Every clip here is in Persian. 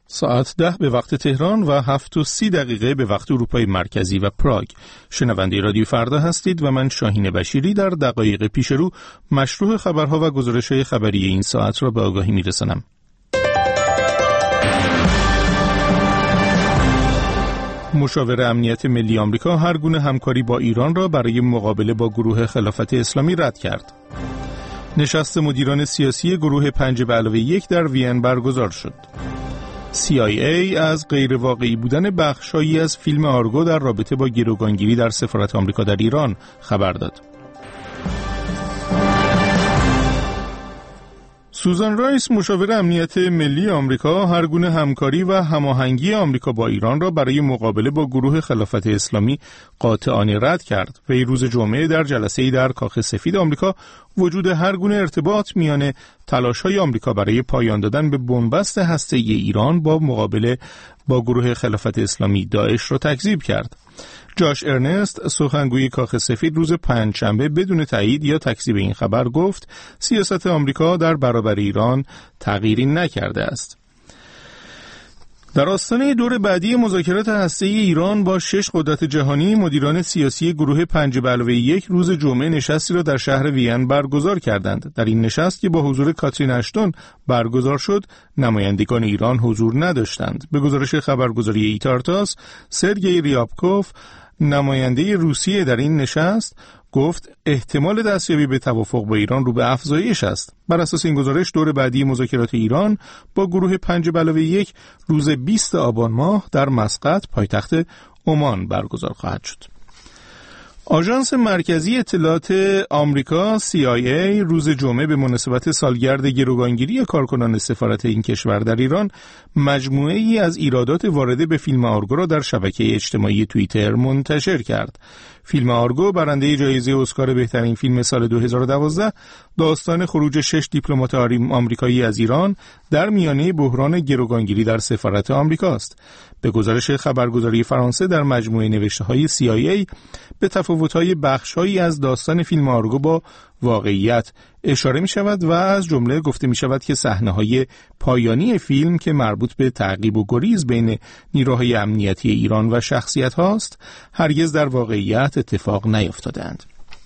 ساعت 10 به وقت تهران و 7:30 به وقت اروپای مرکزی و پراگ. شنونده رادیو فردا هستید و من شاهین بشیری در دقایق پیش رو مشروع خبرها و گزارش‌های خبری این ساعت را به آگاهی می‌رسانم. مشاور امنیت ملی آمریکا هر گونه همکاری با ایران را برای مقابله با گروه خلافت اسلامی رد کرد. نشست مدیران سیاسی گروه 5+1 در وین برگزار شد. CIA از غیر واقعی بودن بخشایی از فیلم آرگو در رابطه با گروگانگیری در سفارت آمریکا در ایران خبر داد. سوزان رایس مشاور امنیت ملی آمریکا هر گونه همکاری و هماهنگی آمریکا با ایران را برای مقابله با گروه خلافت اسلامی قاطعانه رد کرد. وی روز جمعه در جلسه‌ای در کاخ سفید آمریکا وجود هر گونه ارتباط میان تلاش‌های آمریکا برای پایان دادن به بنبست هسته‌ای ایران با مقابله با گروه خلافت اسلامی داعش را تکذیب کرد. جاش ارنست سخنگوی کاخ سفید روز پنجشنبه بدون تایید یا تکذیب این خبر گفت سیاست آمریکا در برابر ایران تغییری نکرده است. در آستانه دور بعدی مذاکرات هسته‌ای ایران با 6 قدرت جهانی، مدیران سیاسی گروه 5+1 روز جمعه نشستی را در شهر وین برگزار کردند. در این نشست که با حضور کاترین اشتون برگزار شد، نمایندگان ایران حضور نداشتند. به گزارش خبرگزاری ایتارتاس، سرگئی ریابکوف، نماینده روسیه در این نشست، گفت احتمال دستیابی به توافق با ایران رو به افزایش است. بر اساس این گزارش دور بعدی مذاکرات ایران با گروه 5+1 روز 20 آبان ماه در مسقط پایتخت عمان برگزار خواهد شد. آژانس مرکزی اطلاعات آمریکا CIA روز جمعه به مناسبت سالگرد گروگانگیری کارکنان سفارت این کشور در ایران مجموعه ای از ایرادات وارده به فیلم آرگو را در شبکه اجتماعی توییتر منتشر کرد. فیلم آرگو برنده جایزه اسکار بهترین فیلم سال 2012 داستان خروج 6 دیپلمات آمریکایی از ایران در میانه بحران گروگانگیری در سفارت آمریکاست. به گزارش خبرگزاری فرانسه در مجموعه نوشته‌های CIA به تفاوت‌های بخش‌هایی از داستان فیلم آرگو با واقعیت اشاره می‌شود و از جمله گفته می‌شود که صحنه‌های پایانی فیلم که مربوط به تعقیب و گریز بین نیروهای امنیتی ایران و شخصیت‌هاست هرگز در واقعیت اتفاق نیفتادند.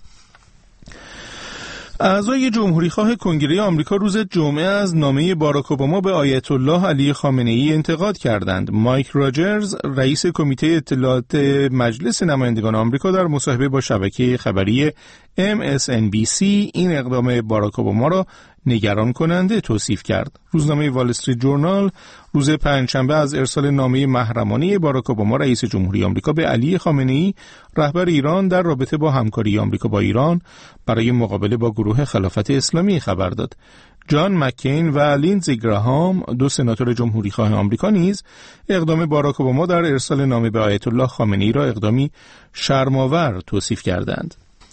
اعضای جمهوریخواه کنگره آمریکا روز جمعه از نامه باراک اوباما به آیت الله علی خامنه‌ای انتقاد کردند. مایک راجرز، رئیس کمیته اطلاعات مجلس نمایندگان آمریکا، در مصاحبه با شبکه خبری MSNBC این اقدام باراک اوباما را نگران کننده توصیف کرد. روزنامه وال استریت جورنال روز پنجشنبه از ارسال نامه محرمانه باراک اوباما رئیس جمهوری آمریکا به علی خامنه‌ای رهبر ایران در رابطه با همکاری آمریکا با ایران برای مقابله با گروه خلافت اسلامی خبر داد. جان مکین و لیندزی گراهام، دو سناتور جمهوریخواه آمریکا، نیز اقدام باراک اوباما در ارسال نامه به آیت الله خامنه‌ای را اقدامی شرم‌آور توصیف کردند.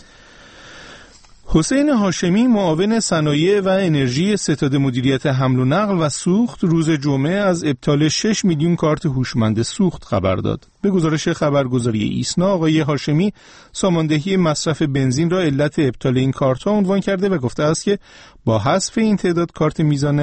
حسین هاشمی، معاون صنایع و انرژی ستاد مدیریت حمل و نقل و سوخت، روز جمعه از ابطال 6 میلیون کارت هوشمند سوخت خبر داد. به گزارش خبرگزاری ایسنا، آقای هاشمی ساماندهی مصرف بنزین را علت ابطال این کارت‌ها عنوان کرده و گفته است که با حذف این تعداد کارت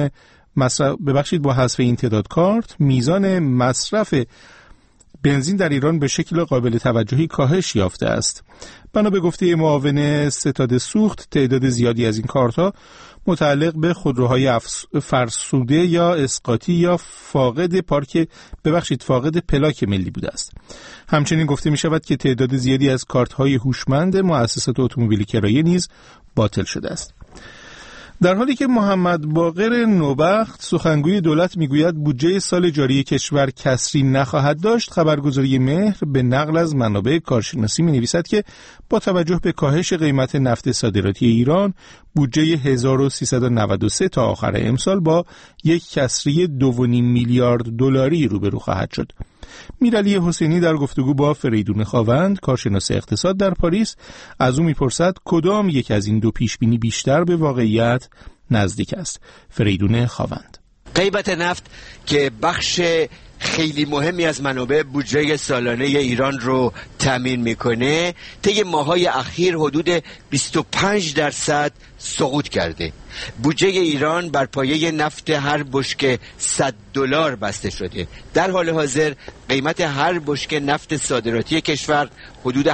میزان مصرف بنزین در ایران به شکل قابل توجهی کاهش یافته است. بنا به گفته معاون ستاد سوخت، تعداد زیادی از این کارت‌ها متعلق به خودروهای فرسوده یا اسقاطی یا فاقد پلاک ملی بوده است. همچنین گفته می شود که تعداد زیادی از کارت‌های هوشمند مؤسسات اتومبیل کرایه نیز باطل شده است. در حالی که محمد باقر نوبخت، سخنگوی دولت، میگوید بودجه سال جاری کشور کسری نخواهد داشت، خبرگزاری مهر به نقل از منابع کارشناسی می‌نویسد که با توجه به کاهش قیمت نفت صادراتی ایران، بودجه 1393 تا آخر امسال با یک کسری 2.5 میلیارد دلاری روبرو خواهد شد. میرعلی حسینی در گفتگو با فریدون خاوند، کارشناس اقتصاد در پاریس، از او میپرسد کدام یک از این دو پیشبینی بیشتر به واقعیت نزدیک است. فریدون خاوند: قیمت نفت که بخش خیلی مهمی از منابع بودجه سالانه ایران رو تامین میکنه، طی ماه‌های اخیر حدود 25% سقوط کرده. بودجه ایران بر پایه نفت هر بشکه $100 بسته شده. در حال حاضر قیمت هر بشکه نفت صادراتی کشور حدود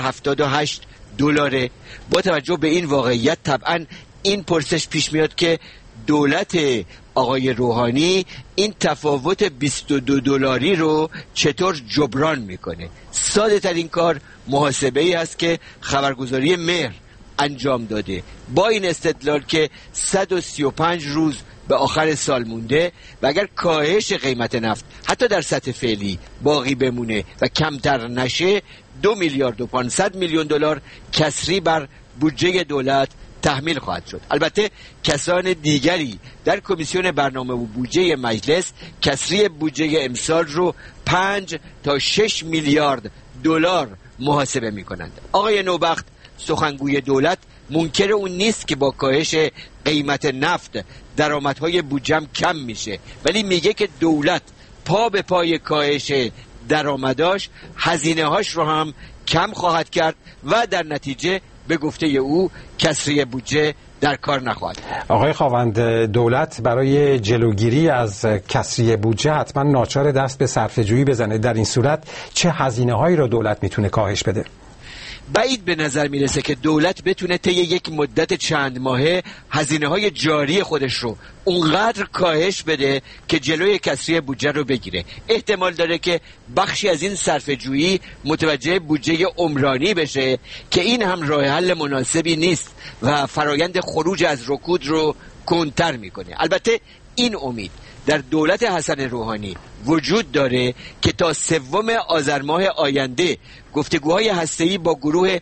$78. با توجه به این واقعیت طبعا این پرسش پیش میاد که دولت آقای روحانی این تفاوت $22 رو چطور جبران میکنه؟ ساده ترین کار محاسبه‌ای است که خبرگزاری مهر انجام داده با این استدلال که 135 روز به آخر سال مونده و اگر کاهش قیمت نفت حتی در سطح فعلی باقی بمونه و کمتر نشه، $2,500,000,000 کسری بر بودجه دولت تحمیل خواهد شد. البته کسان دیگری در کمیسیون برنامه و بودجه مجلس کسری بودجه امسال رو 5 تا 6 میلیارد دلار محاسبه می کنند. آقای نوبخت سخنگوی دولت منکر اون نیست که با کاهش قیمت نفت درآمدهای بودجه کم میشه، ولی میگه که دولت پا به پای کاهش درآمداش هزینه‌هاش رو هم کم خواهد کرد و در نتیجه به گفته او کسری بودجه در کار نخواهد. آقای خاوند، دولت برای جلوگیری از کسری بودجه حتما ناچار دست به صرفه‌جویی بزنه. در این صورت چه هزینه‌هایی را دولت میتونه کاهش بده؟ بعید به نظر میرسه که دولت بتونه طی یک مدت چند ماهه هزینه‌های جاری خودش رو اونقدر کاهش بده که جلوی کسری بودجه رو بگیره. احتمال داره که بخشی از این صرفه‌جویی متوجه بودجه عمرانی بشه که این هم راه حل مناسبی نیست و فرایند خروج از رکود رو کندتر میکنه. البته این امید در دولت حسن روحانی وجود داره که تا 3 آذر ماه آینده گفتگوهای هسته‌ای با گروه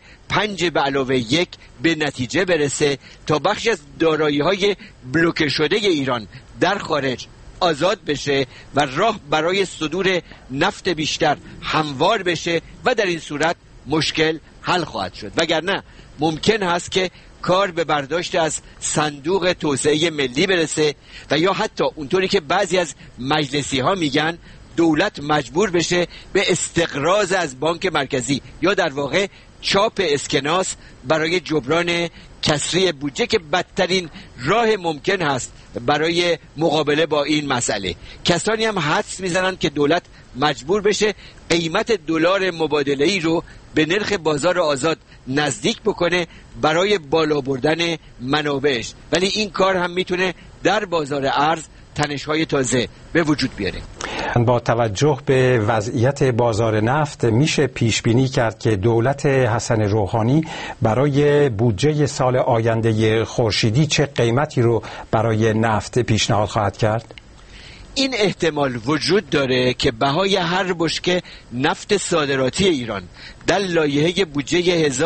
5+1 به نتیجه برسه تا بخشی از دارایی‌های بلوکه شده ایران در خارج آزاد بشه و راه برای صدور نفت بیشتر هموار بشه و در این صورت مشکل حل خواهد شد. وگرنه ممکن هست که کار به برداشت از صندوق توسعه ملی برسه و یا حتی اونطوری که بعضی از مجلسی ها میگن دولت مجبور بشه به استقراض از بانک مرکزی یا در واقع چاپ اسکناس برای جبران کسری بودجه که بدترین راه ممکن هست برای مقابله با این مسئله. کسانی هم حدس میزنن که دولت مجبور بشه قیمت دلار مبادله‌ای رو به نرخ بازار آزاد نزدیک بکنه برای بالا بردن منابعش، ولی این کار هم میتونه در بازار ارز تنش‌های تازه به وجود بیاره. با توجه به وضعیت بازار نفت میشه پیش بینی کرد که دولت حسن روحانی برای بودجه سال آینده خورشیدی چه قیمتی رو برای نفت پیشنهاد خواهد کرد؟ این احتمال وجود داره که بهای هر بشکه نفت صادراتی ایران در لایحه بودجه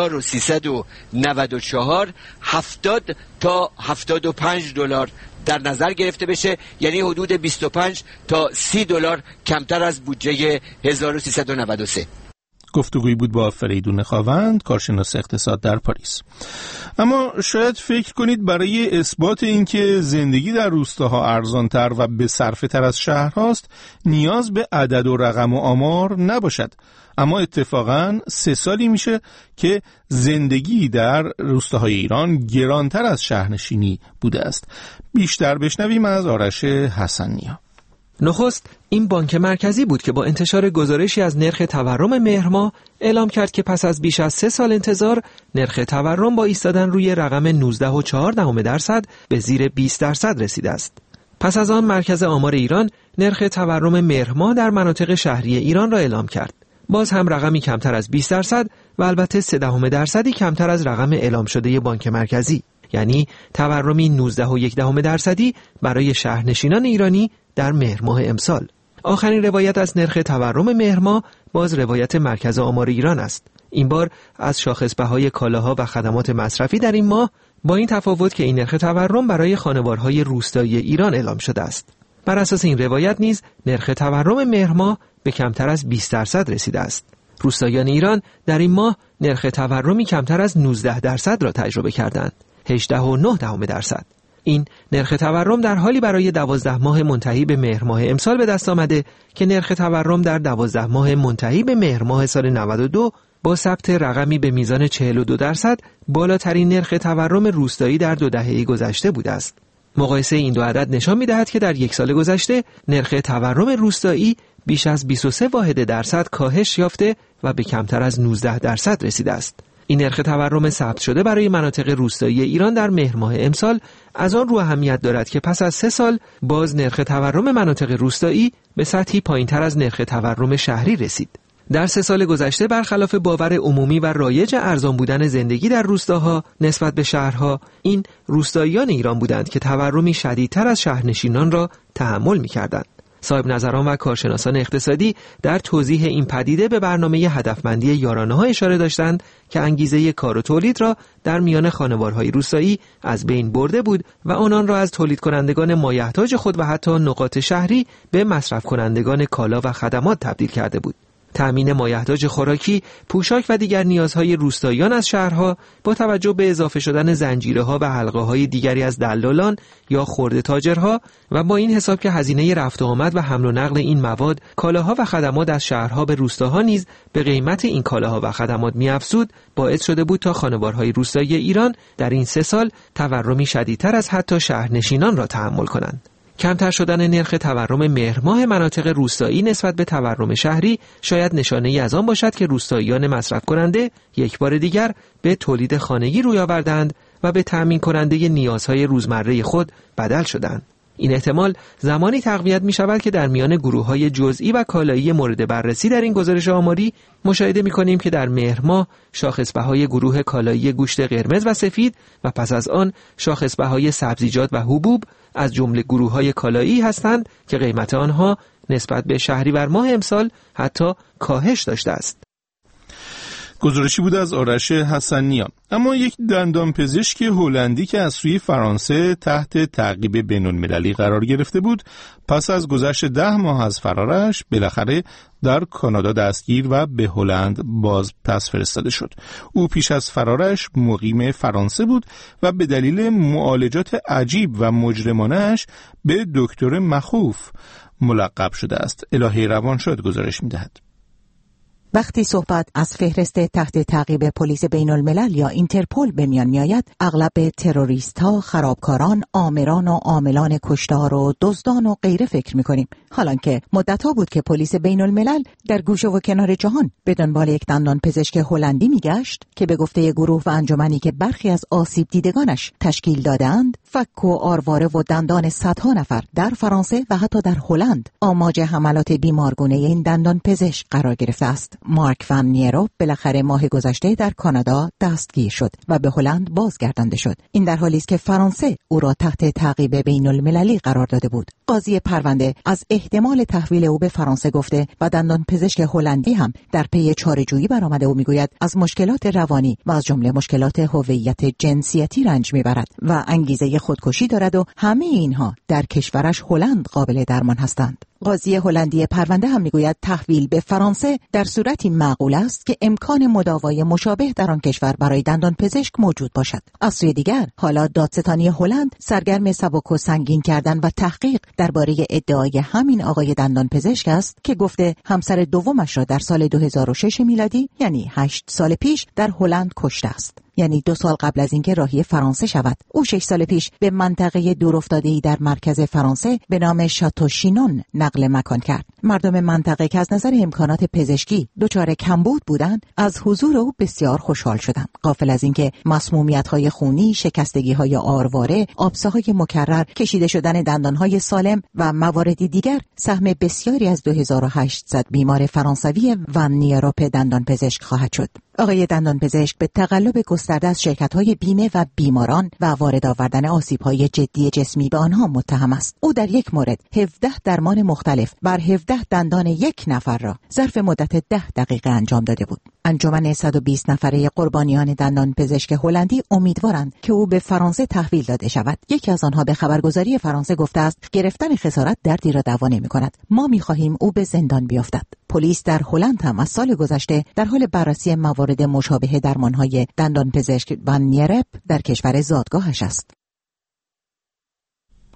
1394 $70 تا $75 در نظر گرفته بشه، یعنی حدود 25 تا $30 کمتر از بودجه 1393. گفتگویی بود با فریدون خاوند، کارشناس اقتصاد در پاریس. اما شاید فکر کنید برای اثبات اینکه زندگی در روستاها ارزان‌تر و به صرفه تر از شهرهاست نیاز به عدد و رقم و آمار نباشد. اما اتفاقاً 3 سالی میشه که زندگی در روستاهای ایران گرانتر از شهرنشینی بوده است. بیشتر بشنویم از آرش حسن‌نیا. نخست این بانک مرکزی بود که با انتشار گزارشی از نرخ تورم مهر ماه اعلام کرد که پس از بیش از 3 سال انتظار نرخ تورم با ایستادن روی رقم 19.4% به زیر 20% رسیده است. پس از آن مرکز آمار ایران نرخ تورم مهر ماه در مناطق شهری ایران را اعلام کرد. باز هم رقمی کمتر از 20% و البته 0.3% کمتر از رقم اعلام شده بانک مرکزی، یعنی تورمی 19.1% برای شهرنشینان ایرانی در مهر ماه امسال. آخرین روایت از نرخ تورم مهر ماه باز روایت مرکز آمار ایران است. این بار از شاخصبهای کالاها و خدمات مصرفی در این ماه، با این تفاوت که این نرخ تورم برای خانوارهای روستایی ایران اعلام شده است. بر اساس این روایت نیز نرخ تورم مهر ماه به کمتر از 20% رسیده است. روستاییان ایران در این ماه نرخ تورمی کمتر از 19% را تجربه کردند. 18.9%. این نرخ تورم در حالی برای 12 ماه منتهی به مهر ماه امسال به دست آمده که نرخ تورم در 12 ماه منتهی به مهر ماه سال 92 با ثبت رقمی به میزان 42% بالاترین نرخ تورم روستایی در 2 دهه گذشته بوده است. مقایسه این دو عدد نشان می‌دهد که در یک سال گذشته نرخ تورم روستایی بیش از 23 واحد درصد کاهش یافته و به کمتر از 19% رسیده است. این نرخ تورم ثبت شده برای مناطق روستایی ایران در مهر ماه امسال از آن رو اهمیت دارد که پس از 3 سال باز نرخ تورم مناطق روستایی به سطحی پایین‌تر از نرخ تورم شهری رسید. در 3 سال گذشته برخلاف باور عمومی و رایج ارزان بودن زندگی در روستاها نسبت به شهرها، این روستاییان ایران بودند که تورمی شدیدتر از شهرنشینان را تحمل می‌کردند. صاحب نظران و کارشناسان اقتصادی در توضیح این پدیده به برنامه هدفمندی یارانه‌ها اشاره داشتند که انگیزه کار و تولید را در میان خانوارهای روستایی از بین برده بود و آنان را از تولید کنندگان مایحتاج خود و حتی نقاط شهری به مصرف کنندگان کالا و خدمات تبدیل کرده بود. تأمین مایحتاج خوراکی، پوشاک و دیگر نیازهای روستاییان از شهرها با توجه به اضافه شدن زنجیره‌ها و حلقه‌های دیگری از دلالان یا خرده تاجرها و با این حساب که هزینه رفت و آمد و حمل و نقل این مواد، کالاها و خدمات از شهرها به روستاها نیز به قیمت این کالاها و خدمات می‌افزود، باعث شده بود تا خانوارهای روستایی ایران در این 3 سال تورمی شدیدتر از حتی شهرنشینان را تحمل کنند. کمتر شدن نرخ تورم مهر ماه مناطق روستایی نسبت به تورم شهری شاید نشانه‌ای از آن باشد که روستاییان مصرف کننده یک بار دیگر به تولید خانگی روی آوردند و به تأمین کننده نیازهای روزمره خود بدل شدند. این احتمال زمانی تقویت می شود که در میان گروه‌های جزئی و کالایی مورد بررسی در این گزارش آماری مشاهده می کنیم که در مهر ماه شاخصبهای گروه کالایی گوشت قرمز و سفید و پس از آن شاخصبهای سبزیجات و حبوب از جمله گروه‌های کالایی هستند که قیمت آنها نسبت به شهریور ماه امسال حتی کاهش داشته است. گزارشی بود از آرش حسنیان. اما یک دندانپزشک هلندی که از سوی فرانسه تحت تعقیب بین‌المللی قرار گرفته بود، پس از گذشت 10 ماه از فرارش بالاخره در کانادا دستگیر و به هلند باز پس فرستاده شد. او پیش از فرارش مقیم فرانسه بود و به دلیل معالجات عجیب و مجرمانه‌اش به دکتر مخوف ملقب شده است. الهی روانشاد گزارش می‌دهد. وقتی صحبت از فهرست تحت تعقیب پلیس بین الملل یا اینترپل به میان میآید، اغلب به تروریست‌ها، خرابکاران، آمران و عاملان کشتار و دزدان و غیره فکر می‌کنیم. حالانکه مدت‌ها بود که پلیس بین الملل در گوشه و کنار جهان به دنبال یک دندانپزشک هلندی می‌گشت که به گفته گروه و انجمنی که برخی از آسیب دیدگانش تشکیل دادند، فک و آرواره و دندان صدها نفر در فرانسه و حتی در هلند آماج حملات بیمارگونه این دندانپزشک قرار گرفته است. مارک وان نیرو بالاخره ماه گذشته در کانادا دستگیر شد و به هلند بازگردانده شد. این در حالی است که فرانسه او را تحت تعقیب بین المللی قرار داده بود. قاضی پرونده از احتمال تحویل او به فرانسه گفته و دندانپزشک هلندی هم در پی چاره‌جویی برآمده و میگوید از مشکلات روانی و از جمله مشکلات هویت جنسیتی رنج میبرد و انگیزه خودکشی دارد و همه اینها در کشورش هلند قابل درمان هستند. قاضی هلندی پرونده هم میگوید تحویل به فرانسه در صورتی معقول است که امکان مداوای مشابه در آن کشور برای دندانپزشک موجود باشد. از سوی دیگر حالا دادستانی هلند سرگرم سبک و سنگین کردن و تحقیق درباره ادعای همین آقای دندانپزشک است که گفته همسر دومش را در سال 2006 میلادی، یعنی 8 سال پیش، در هلند کشته است. یعنی 2 سال قبل از اینکه راهی فرانسه شود. او 6 سال پیش به منطقه دورافتاده‌ای در مرکز فرانسه به نام شاتو شینون نقل مکان کرد. مردم منطقه که از نظر امکانات پزشکی دچار کمبود بودند، از حضور او بسیار خوشحال شدند. غافل از اینکه مسمومیت‌های خونی، شکستگی‌های آرواره، آبسه‌های مکرر، کشیده شدن دندان‌های سالم و مواردی دیگر سهم بسیاری از 2800 بیمار فرانسوی وان نیروپ دندانپزشک خواهد شد. آقای دندانپزشک به تقلب گسترده از شرکت‌های بیمه و بیماران و وارد آوردن آسیب‌های جدی جسمی به آنها متهم است. او در یک مورد 17 درمان مختلف بر 17 دندان یک نفر را ظرف مدت 10 دقیقه انجام داده بود. انجمن 120 نفره قربانیان دندانپزشک هلندی امیدوارند که او به فرانسه تحویل داده شود. یکی از آنها به خبرگزاری فرانسه گفته است گرفتن خسارت دردی را دوا نمی‌کند. ما می‌خواهیم او به زندان بیفتد. پلیس در هلند هم از سال گذشته در حال بررسی موارد مشابه درمان‌های دندانپزشک وان نیروپ در کشور زادگاهش است.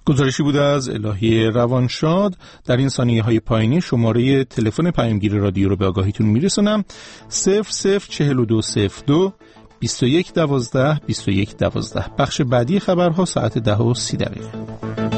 گزارشی بود از الهی روانشاد. در این ثانیه های پایانی شماره تلفن پیامگیر رادیو رو به آگاهیتون میرسونم: 004202 2112 2112. بخش بعدی خبرها ساعت 10:30.